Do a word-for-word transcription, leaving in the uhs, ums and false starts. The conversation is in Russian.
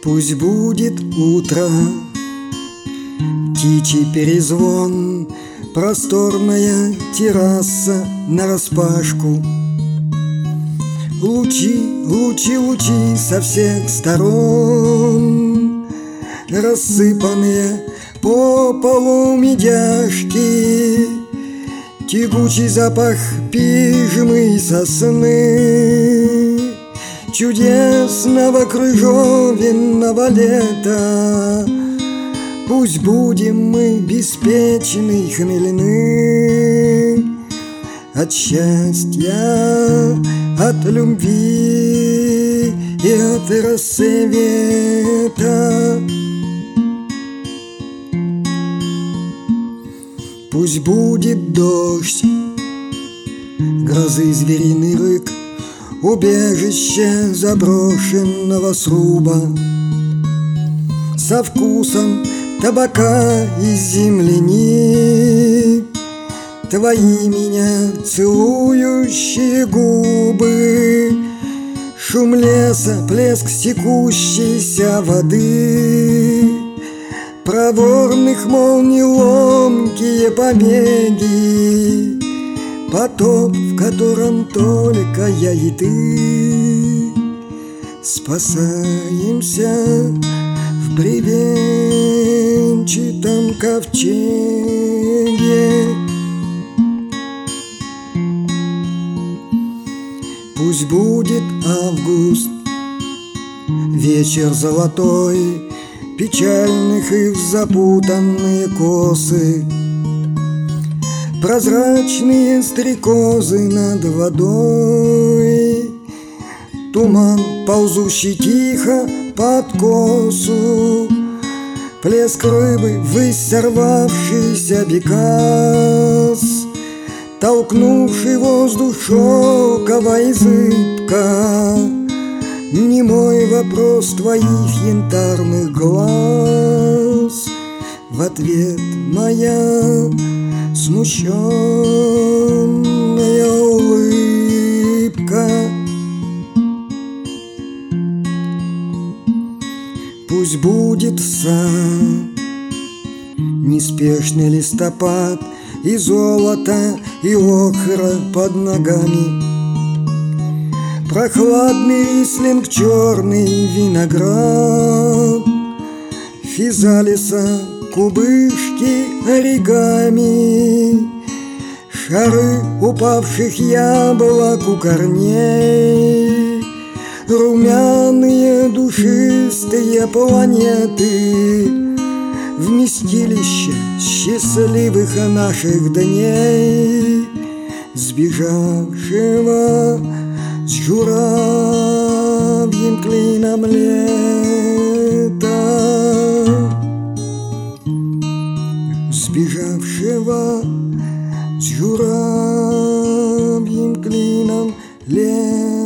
Пусть будет утро, птичий перезвон, просторная терраса нараспашку. Лучи, лучи, лучи со всех сторон, рассыпанные по полу медяшки, тягучий запах пижмы и сосны, чудесного крыжовенного лета. Пусть будем мы беспечны и хмельны от счастья, от любви и от рассвета. Пусть будет дождь, грозы звериный рык, убежище заброшенного сруба, со вкусом табака и земляник, твои меня целующие губы, шум леса, плеск стекущейся воды, проворных молний ломкие побеги, потоп, в котором только я и ты спасаемся в бревенчатом ковчеге. Пусть будет август, вечер золотой, печальных и запутанные косы, прозрачные стрекозы над водой, туман, ползущий тихо под косу, плеск рыбы, ввысь сорвавшийся бекас, толкнувший воздух шоково и зыбко, немой вопрос твоих янтарных глаз, в ответ моя смущенная улыбка. Пусть будет сад, неспешный листопад, и золото, и охра под ногами, прохладный рислинг, черный виноград, физалиса, кубышки, оригами, шары упавших яблок у корней, румяные душистые планеты, вместилище счастливых наших дней, сбежавшего с журавьим клином лета, сбежавшего с журавьим клином лета.